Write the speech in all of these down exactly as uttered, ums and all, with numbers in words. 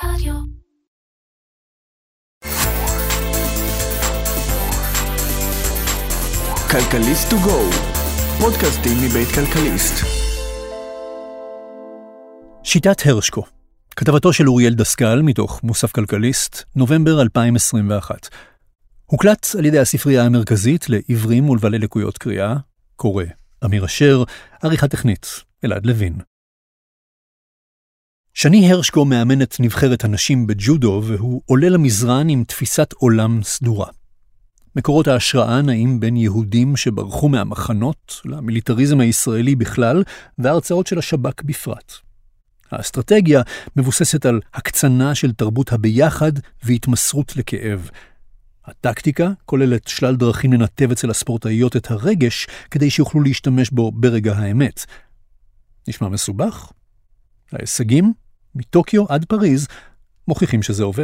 רדיו. כלכליסט טו גו, פודקאסטים מבית כלכליסט. שיטת הרשקו, כתבתו של אוריאל דסקל מתוך מוסף כלכליסט, נובמבר אלפיים עשרים ואחת. הוקלט על ידי הספרייה המרכזית לעברים ולבעלי לקויות קריאה, קורא אמיר אשר, עריכה טכנית אלעד לוין. שני הרשקו מאמן את נבחרת הנשים בג'ודו, והוא עולה למזרן עם תפיסת עולם סדורה. מקורות ההשראה נעים בין יהודים שברחו מהמחנות למיליטריזם הישראלי בכלל, וההרצאות של השב"כ בפרט. האסטרטגיה מבוססת על הקצנה של תרבות הביחד והתמסרות לכאב. הטקטיקה כוללת שלל דרכים לנתב אצל הספורטאיות את הרגש, כדי שיוכלו להשתמש בו ברגע האמת. נשמע מסובך? ההישגים, מטוקיו עד פריז, מוכיחים שזה עובד.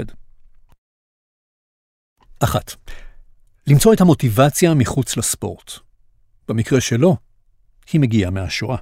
אחת. למצוא את המוטיבציה מחוץ לספורט. במקרה שלו, היא מגיעה מהשואה.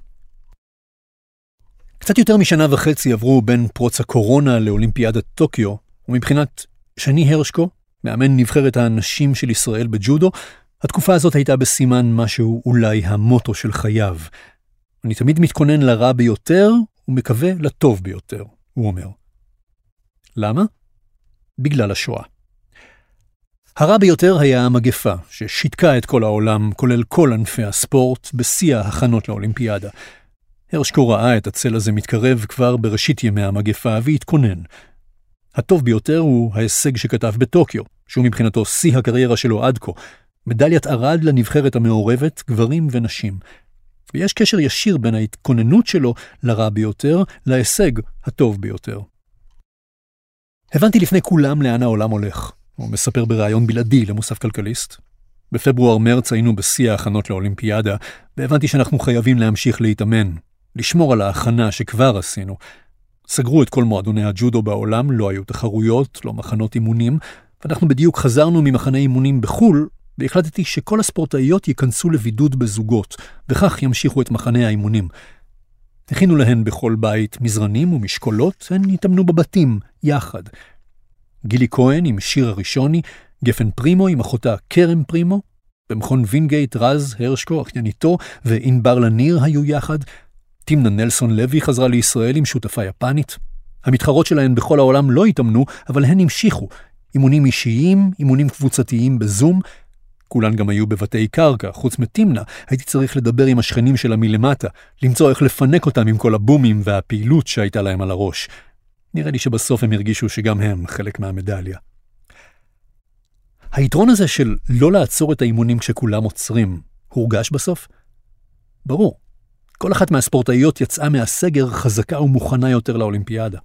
קצת יותר משנה וחצי עברו בין פרוץ הקורונה לאולימפיאדת טוקיו, ומבחינת שני הרשקו, מאמן נבחרת האנשים של ישראל בג'ודו, התקופה הזאת הייתה בסימן משהו אולי המוטו של חייו. אני תמיד מתכונן לרע ביותר, ומקווה לטוב ביותר, הוא אומר. למה? בגלל השואה. הרע ביותר היה המגפה, ששיתקה את כל העולם, כולל כל ענפי הספורט, בשיא ההכנות לאולימפיאדה. הרשקו ראה את הצל הזה מתקרב כבר בראשית ימי המגפה, והתכונן. הטוב ביותר הוא ההישג שכתב בטוקיו, שהוא מבחינתו שיא הקריירה שלו עד כה, מדליית ארד לנבחרת המעורבת, גברים ונשים. ויש קשר ישיר בין ההתכוננות שלו לרע ביותר, להישג הטוב ביותר. הבנתי לפני כולם לאן העולם הולך. הוא מספר ברעיון בלעדי למוסף כלכליסט. בפברואר-מרץ היינו בשיא ההכנות לאולימפיאדה, והבנתי שאנחנו חייבים להמשיך להתאמן, לשמור על ההכנה שכבר עשינו. סגרו את כל מועדוני הג'ודו בעולם, לא היו תחרויות, לא מחנות אימונים, ואנחנו בדיוק חזרנו ממחנה אימונים בחול, והחלטתי שכל הספורטאיות ייכנסו לבידוד בזוגות, וכך ימשיכו את מחנה האימונים. הכינו להן בכל בית מזרנים ומשקולות, הן יתאמנו בבתים, יחד. גילי כהן עם שיר הראשוני, גפן פרימו עם אחותה קרם פרימו, במכון וינגייט רז הרשקו, אחייניתו, ואינבר לניר היו יחד. תימנה נלסון לוי חזרה לישראל עם שותפה יפנית. המתחרות שלהן בכל העולם לא התאמנו, אבל הן המשיכו. אימונים אישיים, אימונים קבוצתיים בזום. כולן גם היו בבתי קרקע, חוץ מתימנה. הייתי צריך לדבר עם השכנים שלה מלמטה, למצוא איך לפנק אותם עם כל הבומים והפעילות שהייתה להם על הראש. נראה לי שבסוף הם הרגישו שגם הם חלק מהמדליה. היתרון הזה של לא לעצור את האימונים כשכולם עוצרים, הורגש בסוף? ברור. כל אחת מהספורטאיות יצאה מהסגר חזקה ומוכנה יותר לאולימפיאדה.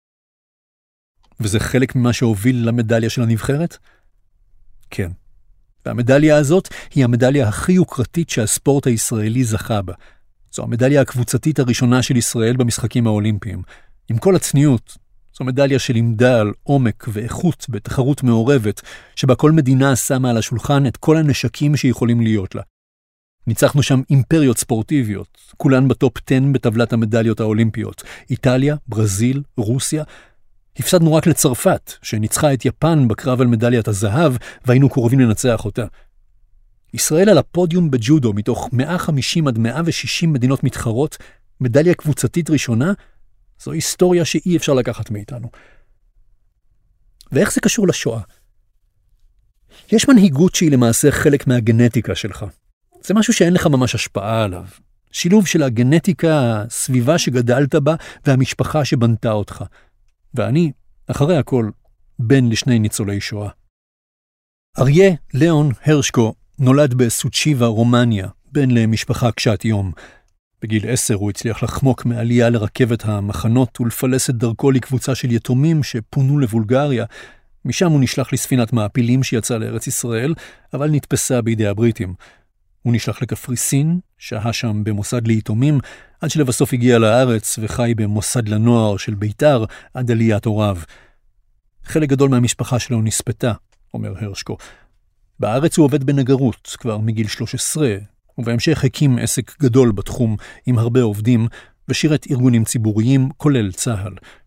וזה חלק ממה שהוביל למדליה של הנבחרת? כן. והמדליה הזאת היא המדליה הכי יוקרתית שהספורט הישראלי זכה בה. זו המדליה הקבוצתית הראשונה של ישראל במשחקים האולימפיים. עם כל הצניעות, זו מדליה שלימדה על עומק ואיכות בתחרות מעורבת, שבה כל מדינה שמה על השולחן את כל הנשקים שיכולים להיות לה. ניצחנו שם אימפריות ספורטיביות, כולן בטופ עשר בטבלת המדליות האולימפיות, איטליה, ברזיל, רוסיה. הפסדנו רק לצרפת, שניצחה את יפן בקרב על מדליית הזהב, והיינו קרובים לנצח אותה. ישראל על הפודיום בג'ודו, מתוך מאה וחמישים עד מאה ושישים מדינות מתחרות, מדליה קבוצתית ראשונה, זו היסטוריה שאי אפשר לקחת מאיתנו. ואיך זה קשור לשואה? יש מנהיגות שהיא למעשה חלק מהגנטיקה שלך. זה משהו שאין לך ממש השפעה עליו. שילוב של הגנטיקה, הסביבה שגדלת בה, והמשפחה שבנתה אותך. ואני, אחרי הכל, בן לשני ניצולי שואה. אריה ליאון הרשקו נולד בסוצ'יבה, רומניה, בן למשפחה קשת יום. בגיל עשר הוא הצליח לחמוק מעלייה לרכבת המחנות ולפלס את דרכו לקבוצה של יתומים שפונו לבולגריה. משם הוא נשלח לספינת מעפילים שיצא לארץ ישראל, אבל נתפסה בידי הבריטים. הוא נשלח לקפריסין, שהה שם במוסד ליתומים, עד שלבסוף הגיע לארץ וחי במוסד לנוער של ביתר עד עליית הוריו. חלק גדול מהמשפחה שלו נספתה, אומר הרשקו. בארץ הוא עובד בנגרות כבר מגיל שלוש עשרה, ובהמשך הקים עסק גדול בתחום עם הרבה עובדים, ושירת ארגונים ציבוריים, כולל צהל.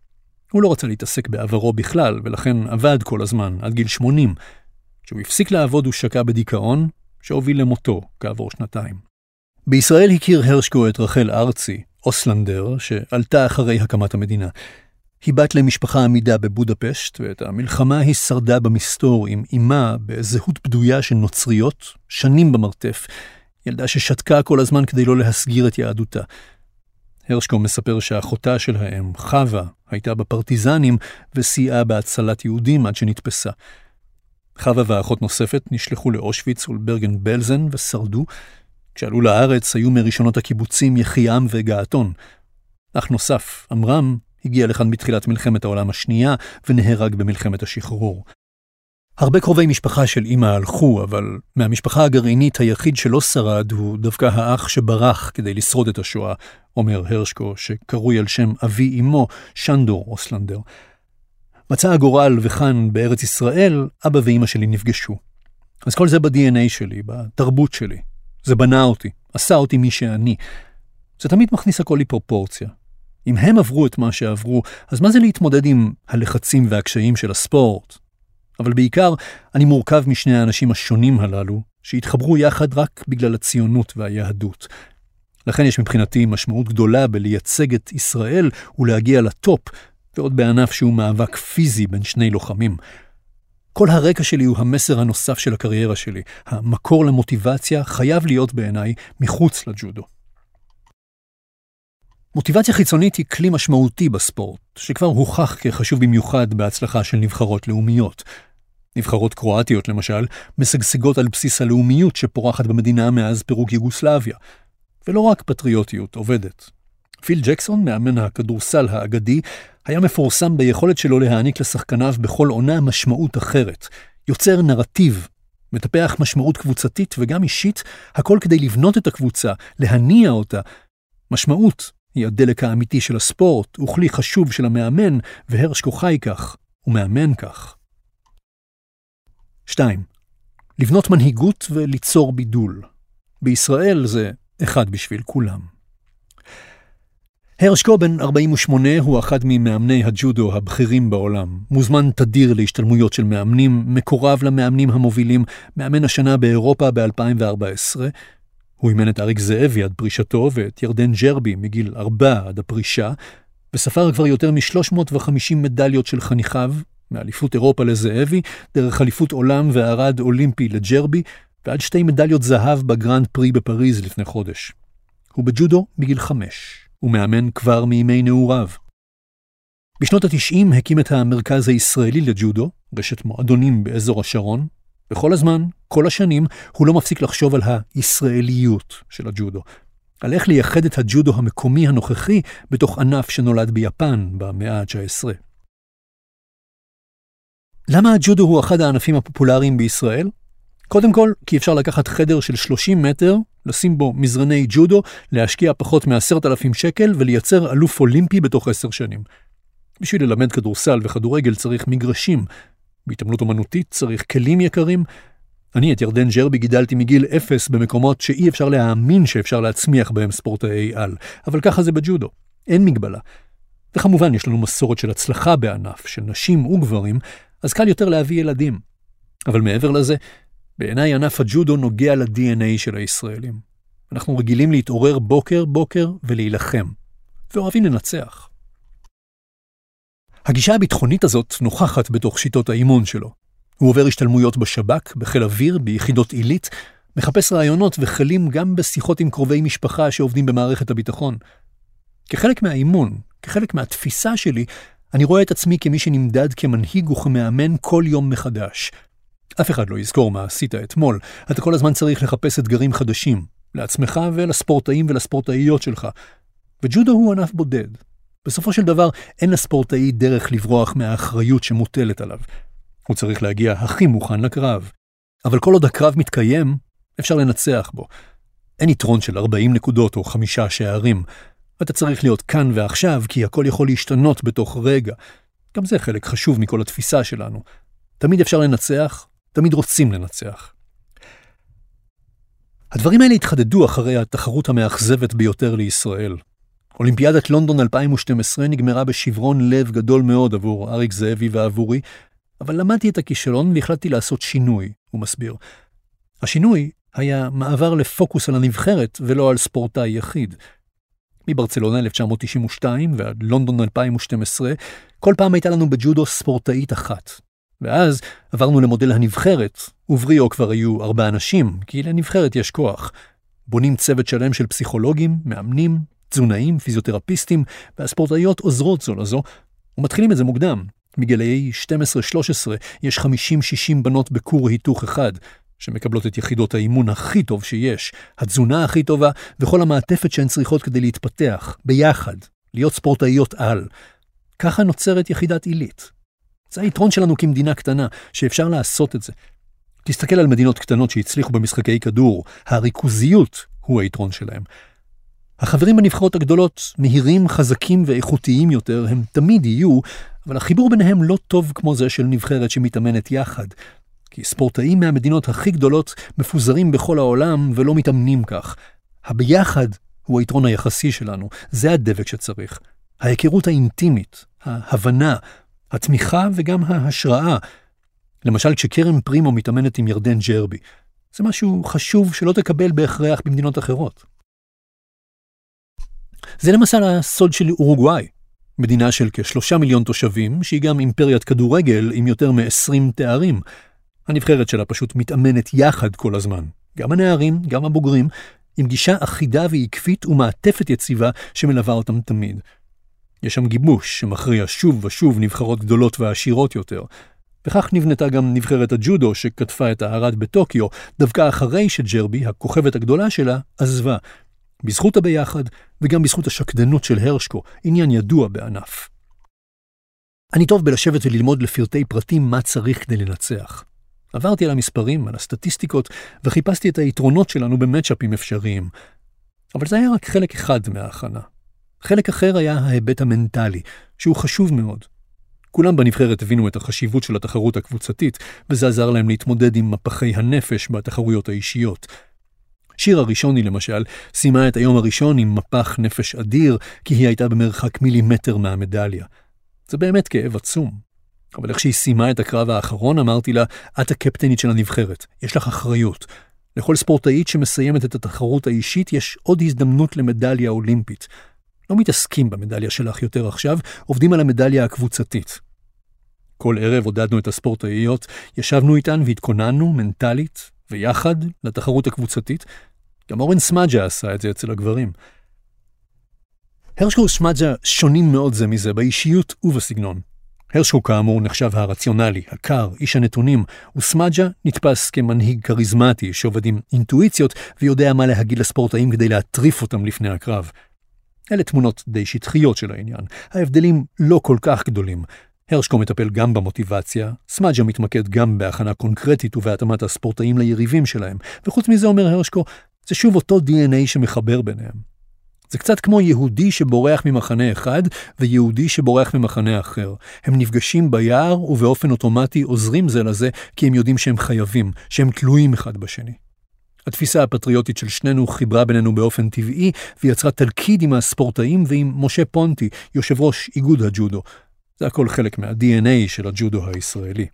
הוא לא רצה להתעסק בעברו בכלל, ולכן עבד כל הזמן, עד גיל שמונים. כשהוא הפסיק לעבוד הוא שקע בדיכאון, שהוביל למותו כעבור שנתיים. בישראל הכיר הרשקו את רחל ארצי, אוסלנדר, שעלתה אחרי הקמת המדינה. היא בת למשפחה עמידה בבודפשט, ואת המלחמה היא שרדה במסתור עם אמה בזהות בדויה של נוצריות, שנים במרתף, ילדה ששתקה כל הזמן כדי לא להסגיר את יהדותה. הרשקו מספר שאחותה של האם, חווה, הייתה בפרטיזנים וסייעה בהצלת יהודים עד שנתפסה. חווה ואחות נוספת נשלחו לאושוויץ ולברגן בלזן ושרדו. כשעלו לארץ היו מראשונות הקיבוצים יחיעם וגעתון. אח נוסף, אמרם, הגיע לכאן בתחילת מלחמת העולם השנייה ונהרג במלחמת השחרור. הרבה קרובי משפחה של אמא הלכו, אבל מהמשפחה הגרעינית היחיד שלא שרד הוא דווקא האח שברח כדי לשרוד את השואה, אומר הרשקו, שקרוי על שם אבי אמו, שנדור אוסלנדר. מצא הגורל וכאן בארץ ישראל, אבא ואמא שלי נפגשו. אז כל זה ב-די אן איי שלי, בתרבות שלי. זה בנה אותי, עשה אותי מי שאני. זה תמיד מכניס הכל לפרופורציה. אם הם עברו את מה שעברו, אז מה זה להתמודד עם הלחצים והקשיים של הספורט? אבל בעיקר, אני מורכב משני האנשים השונים הללו, שהתחברו יחד רק בגלל הציונות והיהדות. לכן יש מבחינתי משמעות גדולה בלייצג את ישראל ולהגיע לטופ, ועוד בענף שהוא מאבק פיזי בין שני לוחמים. כל הרקע שלי הוא המסר הנוסף של הקריירה שלי. המקור למוטיבציה חייב להיות בעיניי מחוץ לג'ודו. מוטיבציה חיצונית היא כלי משמעותי בספורט, שכבר הוכח כחשוב במיוחד בהצלחה של נבחרות לאומיות. נבחרות קרואטיות למשל, משגשגות על בסיס הלאומיות שפורחת במדינה מאז פירוק יוגוסלביה. ולא רק פטריוטיות עובדת. פיל ג'קסון, מאמן הכדורסל האגדי, היה מפורסם ביכולת שלו להעניק לשחקניו בכל עונה משמעות אחרת. יוצר נרטיב, מטפח משמעות קבוצתית וגם אישית, הכל כדי לבנות את הקבוצה, להניע אותה. משמעות היא הדלק האמיתי של הספורט, הוא כלי חשוב של המאמן, והרשקו חי כך, ומאמן כך. שתיים. לבנות מנהיגות וליצור בידול. בישראל זה אחד בשביל כולם. הרשקו בן ארבעים ושמונה הוא אחד ממאמני הג'ודו הבכירים בעולם. מוזמן תדיר להשתלמויות של מאמנים, מקורב למאמנים המובילים, מאמן השנה באירופה ב-אלפיים וארבע עשרה. הוא אימן את אריק זאבי עד פרישתו ואת ירדן ג'רבי מגיל ארבע עד הפרישה, וספר כבר יותר מ-שלוש מאות וחמישים מדליות של חניכיו, מאליפות אירופה לזאבי, דרך אליפות עולם והרד אולימפי לג'רבי, ועד שתי מדליות זהב בגרנד פרי בפריז לפני חודש. הוא בג'ודו בגיל חמש. הוא מאמן כבר מימי נעוריו. בשנות ה-תשעים הקים את המרכז הישראלי לג'ודו, רשת מועדונים באזור השרון, וכל הזמן, כל השנים, הוא לא מפסיק לחשוב על הישראליות של הג'ודו, על איך לייחד את הג'ודו המקומי הנוכחי בתוך ענף שנולד ביפן במאה ה-תשע עשרה. למה הג'ודו הוא אחד הענפים הפופולריים בישראל? קודם כל, כי אפשר לקחת חדר של שלושים מטר, לשים בו מזרני ג'ודו, להשקיע פחות מ-עשרת אלפים שקל ולייצר אלוף אולימפי בתוך עשר שנים. בשביל ללמד כדורסל וכדורגל צריך מגרשים. בהתעמלות אומנותית צריך כלים יקרים. אני את ירדן ג'רבי גידלתי מגיל אפס במקומות שאי אפשר להאמין שאפשר להצמיח בהם ספורטאי על. אבל ככה זה בג'ודו. אין מגבלה. וכמובן יש לנו מסורת של הצלחה בענף, של נשים וגברים, אז קל יותר להביא ילדים. אבל מעבר לזה, בעיניי ענף הג'ודו נוגע ל-די אן איי של הישראלים. אנחנו רגילים להתעורר בוקר בוקר ולהילחם, ואוהבים לנצח. הגישה הביטחונית הזאת נוכחת בתוך שיטות האימון שלו. הוא עובר השתלמויות בשב"כ, בחיל אוויר, ביחידות עילית, מחפש רעיונות וכלים גם בשיחות עם קרובי משפחה שעובדים במערכת הביטחון. כחלק מהאימון, כחלק מהתפיסה שלי, אני רואה את עצמי כמי שנמדד כמנהיג וכמאמן כל יום מחדש. אף אחד לא יזכור מה עשית אתמול. אתה כל הזמן צריך לחפש אתגרים חדשים, לעצמך ולספורטאים ולספורטאיות שלך. וג'ודו הוא ענף בודד. בסופו של דבר, אין לספורטאי דרך לברוח מהאחריות שמוטלת עליו. הוא צריך להגיע הכי מוכן לקרב. אבל כל עוד הקרב מתקיים, אפשר לנצח בו. אין יתרון של ארבעים נקודות או חמישה שערים. אתה צריך להיות כאן ועכשיו, כי הכל יכול להשתנות בתוך רגע. גם זה חלק חשוב מכל התפיסה שלנו. תמיד אפשר לנצח, תמיד רוצים לנצח. הדברים האלה התחדדו אחרי התחרות המאכזבת ביותר לישראל. אולימפיאדת לונדון אלפיים ושתים עשרה נגמרה בשברון לב גדול מאוד עבור אריק זאבי ועבורי, אבל למדתי את הכישלון והחלטתי לעשות שינוי, הוא מסביר. השינוי היה מעבר לפוקוס על הנבחרת ולא על ספורטאי יחיד. מברצלונה אלף תשע מאות תשעים ושתיים ועד לונדון אלפיים ושתים עשרה, כל פעם הייתה לנו בג'ודו ספורטאית אחת. ואז עברנו למודל הנבחרת, ובריאו כבר היו ארבעה אנשים, כי לנבחרת יש כוח. בונים צוות שלם של פסיכולוגים, מאמנים, תזונאים, פיזיותרפיסטים, והספורטאיות עוזרות זו לזו, ומתחילים את זה מוקדם. מגילאי שתים עשרה שלוש עשרה יש חמישים שישים בנות בקור היתוך אחד, שמקבלות את יחידות האימון הכי טוב שיש, התזונה הכי טובה, וכל המעטפת שהן צריכות כדי להתפתח, ביחד, להיות ספורטאיות על. ככה נוצרת יחידת עילית. זה היתרון שלנו כמדינה קטנה, שאפשר לעשות את זה. תסתכל על מדינות קטנות שהצליחו במשחקי כדור, הריכוזיות הוא היתרון שלהם. החברים בנבחרות הגדולות מהירים, חזקים ואיכותיים יותר, הם תמיד יהיו, אבל החיבור ביניהם לא טוב כמו זה של נבחרת שמתאמנת יחד. כי ספורטאים מהמדינות הכי גדולות מפוזרים בכל העולם ולא מתאמנים כך. הביחד הוא היתרון היחסי שלנו, זה הדבק שצריך. ההיכרות האינטימית, ההבנה, התמיכה וגם ההשראה. למשל כשקרן פרימו מתאמנת עם ירדן ג'רבי. זה משהו חשוב שלא תקבל בהכרח במדינות אחרות. זה למשל הסוד של אורוגוואי, מדינה של כשלושה מיליון תושבים, שהיא גם אימפריית כדורגל עם יותר מ-עשרים תארים. הנבחרת שלה פשוט מתאמנת יחד כל הזמן, גם הנערים, גם הבוגרים, עם גישה אחידה ועקבית ומעטפת יציבה שמלווה אותם תמיד. יש שם גיבוש שמכריע שוב ושוב נבחרות גדולות ועשירות יותר. וכך נבנתה גם נבחרת הג'ודו שכתפה את הארד בטוקיו, דווקא אחרי שג'רבי, הכוכבת הגדולה שלה, עזבה. בזכות הביחד וגם בזכות השקדנות של הרשקו, עניין ידוע בענף. אני טוב בלשבת וללמוד לפרטי פרטים מה צריך כדי לנצח. עברתי על המספרים, על הסטטיסטיקות, וחיפשתי את היתרונות שלנו במאצ'אפים אפשריים. אבל זה היה רק חלק אחד מההכנה. חלק אחר היה ההיבט המנטלי, שהוא חשוב מאוד. כולם בנבחרת הבינו את החשיבות של התחרות הקבוצתית, וזה עזר להם להתמודד עם מפחי הנפש בתחרויות האישיות. שיר הראשוני למשל סיימה את היום הראשון עם מפח נפש אדיר, כי היא הייתה במרחק מילימטר מהמדליה. זה באמת כאב עצום. אבל איך שהיא סיימה את הקרב האחרון, אמרתי לה, את הקפטנית של הנבחרת, יש לך אחריות. לכל ספורטאית שמסיימת את התחרות האישית יש עוד הזדמנות למדליה אולימפית. לא מתעסקים במדליה שלך יותר עכשיו, עובדים על המדליה הקבוצתית. כל ערב עודדנו את הספורטאיות, ישבנו איתן והתכוננו מנטלית ויחד לתחרות הקבוצתית. גם אורן סמאג'ה עשה את זה אצל הגברים. הרשקו וסמאג'ה שונים מאוד זה מזה באישיות ובסגנון. הרשקו כאמור נחשב הרציונלי, הקר, איש הנתונים, וסמאג'ה נתפס כמנהיג קריזמטי שעובד עם אינטואיציות ויודע מה להגיד לספורטאים כדי להטריף אותם לפני הקרב. אלה תמונות די שטחיות של העניין. ההבדלים לא כל כך גדולים. הרשקו מטפל גם במוטיבציה, סמאג'ה מתמקד גם בהכנה קונקרטית ובהתאמת הספורטאים ליריבים שלהם, וחוץ מזה אומר הרשקו, זה שוב אותו די אן איי שמחבר ביניהם. זה קצת כמו יהודי שבורח ממחנה אחד ויהודי שבורח ממחנה אחר. הם נפגשים ביער ובאופן אוטומטי עוזרים זה לזה כי הם יודעים שהם חייבים, שהם תלויים אחד בשני. התפיסה הפטריוטית של שנינו חיברה בינינו באופן טבעי ויצרה תלכיד עם הספורטאים ועם משה פונטי, יושב ראש איגוד הג'ודו. זה הכל חלק מה-די אן איי של הג'ודו הישראלי.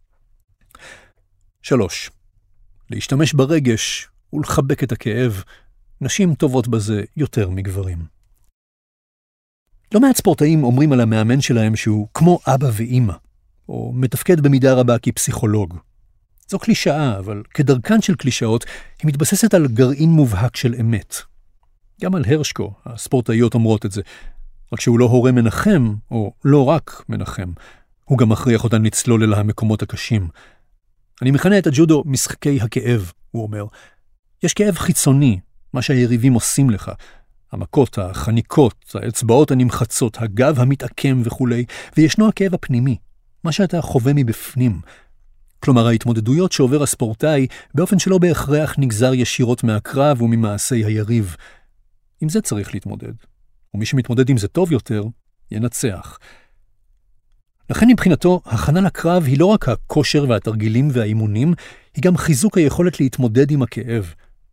שלוש. להשתמש ברגש ולחבק את הכאב. נשים טובות בזה יותר מגברים. לא מעט ספורטאים אומרים על המאמן שלהם שהוא כמו אבא ואמא, או מתפקד במידה רבה כפסיכולוג. זו קלישאה, אבל כדרכן של קלישאות, היא מתבססת על גרעין מובהק של אמת. גם על הרשקו, הספורטאיות אומרות את זה, רק שהוא לא הורה מנחם, או לא רק מנחם, הוא גם מכריח אותן לצלול אל המקומות הקשים. אני מכנה את הג'ודו משחקי הכאב, הוא אומר. יש כאב חיצוני, מה שהיריבים עושים לך, המכות, החניקות, האצבעות הנמחצות, הגב המתעקם וכו', וישנו הכאב הפנימי, מה שאתה חווה מבפנים. כלומר, ההתמודדויות שעובר הספורטאי באופן שלא בהכרח נגזר ישירות מהקרב וממעשי היריב. עם זה צריך להתמודד. ומי שמתמודד עם זה טוב יותר, ינצח. לכן מבחינתו, הכנה לקרב היא לא רק הכושר והתרגילים והאימונים, היא גם חיזוק היכולת להתמודד עם הכאב.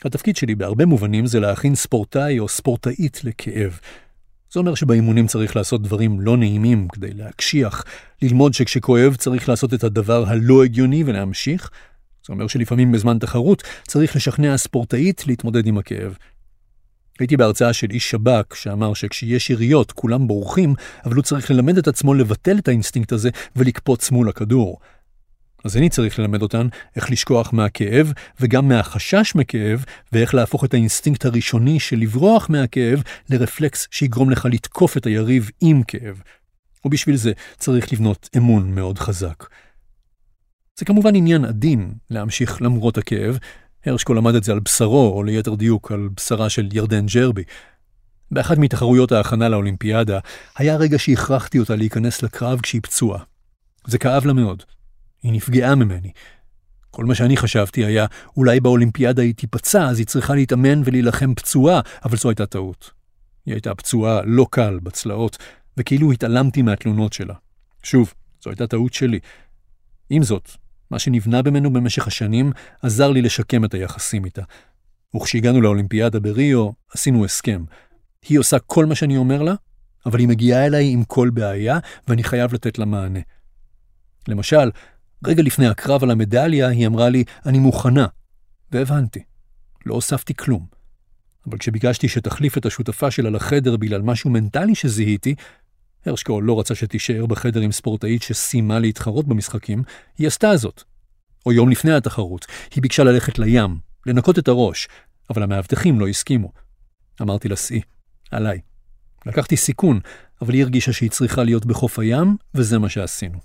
התפקיד שלי בהרבה מובנים זה להכין ספורטאי או ספורטאית לכאב. זה אומר שבאימונים צריך לעשות דברים לא נעימים כדי להקשיח, ללמוד שכשכואב צריך לעשות את הדבר הלא הגיוני ולהמשיך. זה אומר שלפעמים בזמן תחרות צריך לשכנע ספורטאית להתמודד עם הכאב. הייתי בהרצאה של איש שב"כ שאמר שכשיש יריות כולם בורחים, אבל הוא צריך ללמד את עצמו לבטל את האינסטינקט הזה ולקפוץ מול הכדור. אז אני צריך ללמד אותן איך לשכוח מהכאב וגם מהחשש מכאב, ואיך להפוך את האינסטינקט הראשוני של לברוח מהכאב לרפלקס שיגרום לך לתקוף את היריב עם כאב. ובשביל זה צריך לבנות אמון מאוד חזק. זה כמובן עניין עדין להמשיך למרות הכאב. הרשקו למד את זה על בשרו, או ליתר דיוק על בשרה של ירדן ג'רבי. באחת מתחרויות ההכנה לאולימפיאדה, היה רגע שהכרחתי אותה להיכנס לקרב כשהיא פצועה. זה כאב לה מאוד. היא נפגעה ממני. כל מה שאני חשבתי היה, אולי באולימפיאדה היא תיפצע, אז היא צריכה להתאמן ולהילחם פצועה, אבל זו הייתה טעות. היא הייתה פצועה לא קל בצלעות, וכאילו התעלמתי מהתלונות שלה. שוב, זו הייתה טעות שלי. עם זאת, מה שנבנה במנו במשך השנים עזר לי לשקם את היחסים איתה. וכשהגענו לאולימפיאדה בריו, עשינו הסכם. היא עושה כל מה שאני אומר לה, אבל היא מגיעה אליי עם כל בעיה, ואני חייב לתת לה מענה. למשל, רגע לפני הקרב על המדליה, היא אמרה לי, אני מוכנה. והבנתי. לא הוספתי כלום. אבל כשביקשתי שתחליף את השותפה שלה לחדר בגלל משהו מנטלי שזיהיתי, הרשקו לא רצה שתישאר בחדר עם ספורטאית שסיימה להתחרות במשחקים, היא עשתה זאת. או יום לפני התחרות, היא ביקשה ללכת לים, לנקות את הראש, אבל המאבטחים לא הסכימו. אמרתי לה, סעי, עליי. לקחתי סיכון, אבל היא הרגישה שהיא צריכה להיות בחוף הים, וזה מה שעשינו.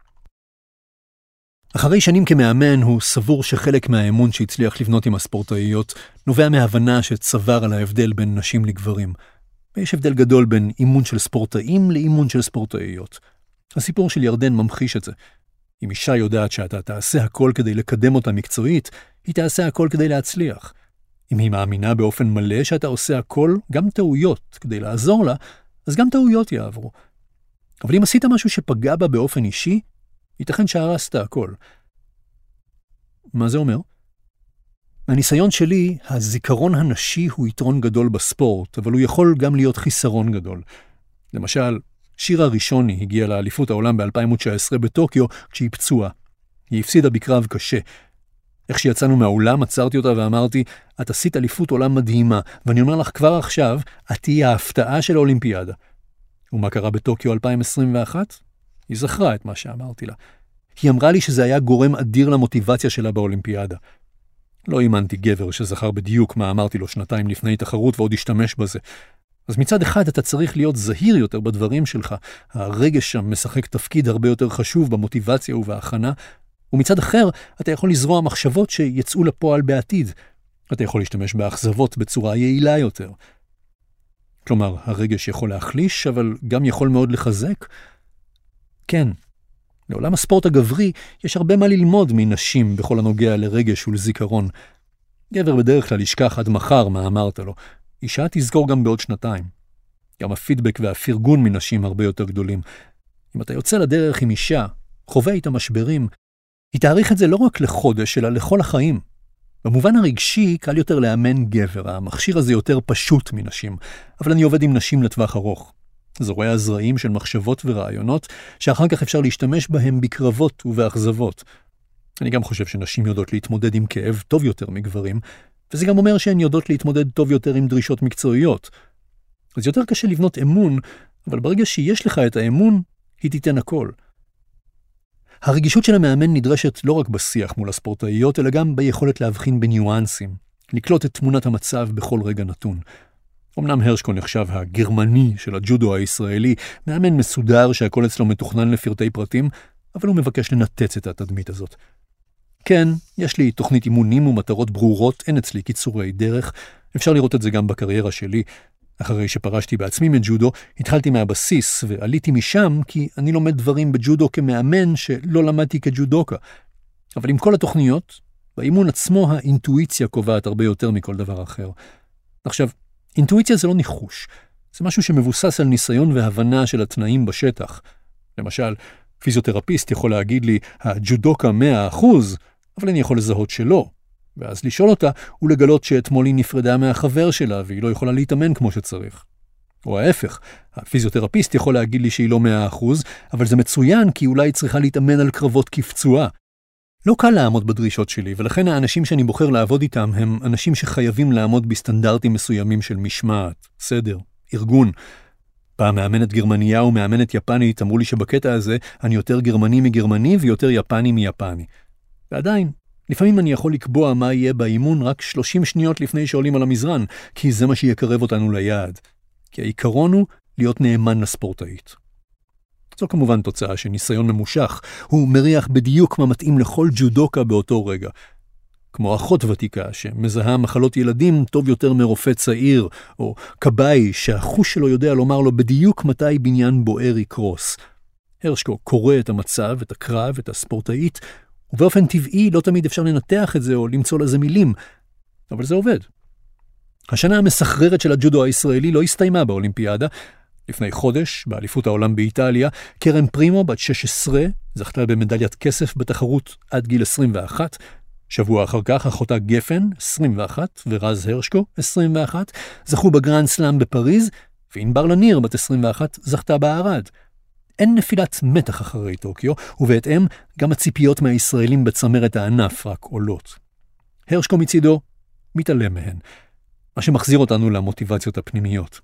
אחרי שנים כמאמן, הוא סבור שחלק מהאמון שהצליח לבנות עם הספורטאיות נובע מהבנה שצבר על ההבדל בין נשים לגברים. ויש הבדל גדול בין אימון של ספורטאים לאימון של ספורטאיות. הסיפור של ירדן ממחיש את זה. אם אישה יודעת שאתה תעשה הכל כדי לקדם אותה מקצועית, היא תעשה הכל כדי להצליח. אם היא מאמינה באופן מלא שאתה עושה הכל, גם טעויות, כדי לעזור לה, אז גם טעויות יעברו. אבל אם עשית משהו שפגע בה באופן אישי, ייתכן שהרסת הכל. מה זה אומר? מהניסיון שלי, הזיכרון הנשי הוא יתרון גדול בספורט, אבל הוא יכול גם להיות חיסרון גדול. למשל, שירה ראשוני הגיעה לאליפות העולם ב-אלפיים תשע עשרה בטוקיו כשהיא פצועה. היא הפסידה בקרב קשה. איך שיצאנו מהאולם, עצרתי אותה ואמרתי, את עשית אליפות עולם מדהימה, ואני אומר לך כבר עכשיו, את תהיי ההפתעה של האולימפיאדה. ומה קרה בטוקיו אלפיים עשרים ואחת? היא זכרה את מה שאמרתי לה. היא אמרה לי שזה היה גורם אדיר למוטיבציה שלה באולימפיאדה. לא אימנתי גבר שזכר בדיוק מה אמרתי לו שנתיים לפני תחרות ועוד השתמש בזה. אז מצד אחד אתה צריך להיות זהיר יותר בדברים שלך. הרגש שם משחק תפקיד הרבה יותר חשוב במוטיבציה ובהכנה, ומצד אחר אתה יכול לזרוע מחשבות שיצאו לפועל בעתיד. אתה יכול להשתמש באכזבות בצורה יעילה יותר. כלומר, הרגש יכול להחליש, אבל גם יכול מאוד לחזק. כן, לעולם הספורט הגברי יש הרבה מה ללמוד מנשים בכל הנוגע לרגש ולזיכרון. גבר בדרך כלל ישכח עד מחר מה אמרת לו. אישה תזכור גם בעוד שנתיים. גם הפידבק והפרגון מנשים הרבה יותר גדולים. אם אתה יוצא לדרך עם אישה, חווה איתה משברים, היא תאריך את זה לא רק לחודש, אלא לכל החיים. במובן הרגשי קל יותר לאמן גבר, המכשיר הזה יותר פשוט מנשים, אבל אני עובד עם נשים לטווח ארוך. זורע הזרעים של מחשבות ורעיונות, שאחר כך אפשר להשתמש בהם בקרבות ובאכזבות. אני גם חושב שנשים יודעות להתמודד עם כאב טוב יותר מגברים, וזה גם אומר שהן יודעות להתמודד טוב יותר עם דרישות מקצועיות. אז יותר קשה לבנות אמון, אבל ברגע שיש לך את האמון, היא תיתן הכל. הרגישות של המאמן נדרשת לא רק בשיח מול הספורטאיות, אלא גם ביכולת להבחין בניואנסים, לקלוט את תמונת המצב בכל רגע נתון. אמנם הרשקו נחשב הגרמני של הג'ודו הישראלי, מאמן מסודר שהכל אצלו מתוכנן לפרטי פרטים, אבל הוא מבקש לנתץ את התדמית הזאת. כן, יש לי תוכנית אימונים ומטרות ברורות, אין אצלי קיצורי דרך, אפשר לראות את זה גם בקריירה שלי. אחרי שפרשתי בעצמי מג'ודו, התחלתי מהבסיס ועליתי משם כי אני לומד דברים בג'ודו כמאמן שלא למדתי כג'ודוקה. אבל עם כל התוכניות, באימון עצמו האינטואיציה קובעת הרבה יותר מכל דבר אחר. עכשיו, אינטואיציה זה לא ניחוש, זה משהו שמבוסס על ניסיון והבנה של התנאים בשטח. למשל, פיזיותרפיסט יכול להגיד לי, הג'ודוקה מאה אחוז, אבל אני יכול לזהות שלא. ואז לשאול אותה ולגלות שאתמול היא נפרדה מהחבר שלה והיא לא יכולה להתאמן כמו שצריך. או ההפך, הפיזיותרפיסט יכול להגיד לי שהיא לא מאה אחוז, אבל זה מצוין כי אולי צריכה להתאמן על קרבות כפצועה. לא קל לעמוד בדרישות שלי, ולכן האנשים שאני בוחר לעבוד איתם הם אנשים שחייבים לעמוד בסטנדרטים מסוימים של משמעת, סדר, ארגון. פעם מאמנת גרמניה ומאמנת יפנית אמרו לי שבקטע הזה אני יותר גרמני מגרמני ויותר יפני מיפני. ועדיין, לפעמים אני יכול לקבוע מה יהיה באימון רק שלושים שניות לפני שעולים על המזרן, כי זה מה שיקרב אותנו ליעד. כי העיקרון הוא להיות נאמן לספורטאית. זו כמובן תוצאה של ניסיון ממושך, הוא מריח בדיוק מה מתאים לכל ג'ודוקה באותו רגע. כמו אחות ותיקה שמזהה מחלות ילדים טוב יותר מרופא צעיר, או קבאי שהחוש שלו יודע לומר לו בדיוק מתי בניין בוער יקרוס. הרשקו קורא את המצב, את הקרב, את הספורטאית, ובאופן טבעי לא תמיד אפשר לנתח את זה או למצוא לזה מילים, אבל זה עובד. השנה המסחררת של הג'ודו הישראלי לא הסתיימה באולימפיאדה. לפני חודש, באליפות העולם באיטליה, קרן פרימו, בת שש עשרה, זכתה במדליית כסף בתחרות עד גיל עשרים ואחת. שבוע אחר כך, אחותה גפן, עשרים ואחת, ורז הרשקו, עשרים ואחת, זכו בגרנד סלאם בפריז, וענבר לניר, בת עשרים ואחת, זכתה בערד. אין נפילת מתח אחרי טוקיו, ובהתאם גם הציפיות מהישראלים בצמרת הענף רק עולות. הרשקו מצידו מתעלם מהן, מה שמחזיר אותנו למוטיבציות הפנימיות.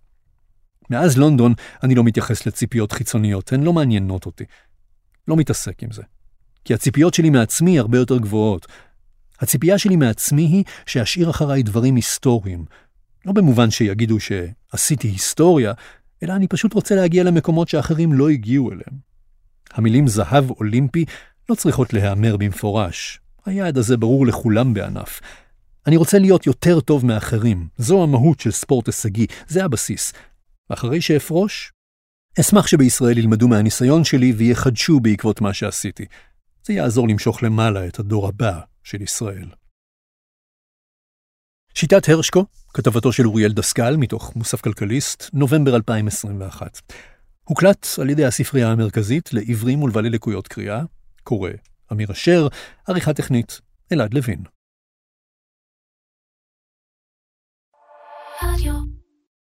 מאז לונדון אני לא מתייחס לציפיות חיצוניות, הן לא מעניינות אותי. לא מתעסק עם זה. כי הציפיות שלי מעצמי הרבה יותר גבוהות. הציפייה שלי מעצמי היא שאשאיר אחריי דברים היסטוריים. לא במובן שיגידו שעשיתי היסטוריה, אלא אני פשוט רוצה להגיע למקומות שאחרים לא הגיעו אליהם. המילים זהב אולימפי לא צריכות להיאמר במפורש. היעד הזה ברור לכולם בענף. אני רוצה להיות יותר טוב מאחרים. זו המהות של ספורט הישגי, זה הבסיס. ואחרי שאפרוש, אשמח שבישראל ילמדו מהניסיון שלי ויחדשו בעקבות מה שעשיתי. זה יעזור למשוך למעלה את הדור הבא של ישראל. שיטת הרשקו, כתבתו של אוריאל דסקל מתוך מוסף כלכליסט, נובמבר אלפיים עשרים ואחת. הוקלט על ידי הספרייה המרכזית לעברים ולבעלי לקויות קריאה, קורא אמיר אשר, עריכה טכנית אלעד לוין.